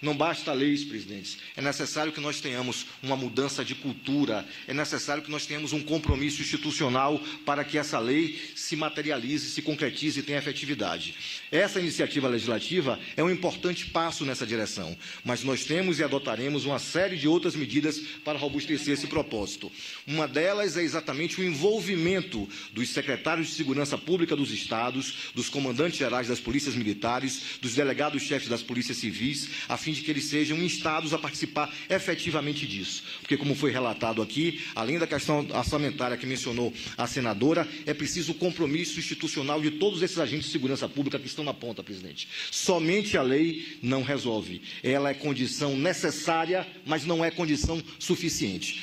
Não basta leis, presidentes. É necessário que nós tenhamos uma mudança de cultura, é necessário que nós tenhamos um compromisso institucional para que essa lei se materialize, se concretize e tenha efetividade. Essa iniciativa legislativa é um importante passo nessa direção, mas nós temos e adotaremos uma série de outras medidas para robustecer esse propósito. Uma delas é exatamente o envolvimento dos secretários de Segurança Pública dos Estados, dos comandantes gerais das polícias militares, dos delegados-chefes das polícias civis, a fim de que eles sejam instados a participar efetivamente disso. Porque, como foi relatado aqui, além da questão orçamentária que mencionou a senadora, é preciso o compromisso institucional de todos esses agentes de segurança pública que estão na ponta, presidente. Somente a lei não resolve. Ela é condição necessária, mas não é condição suficiente.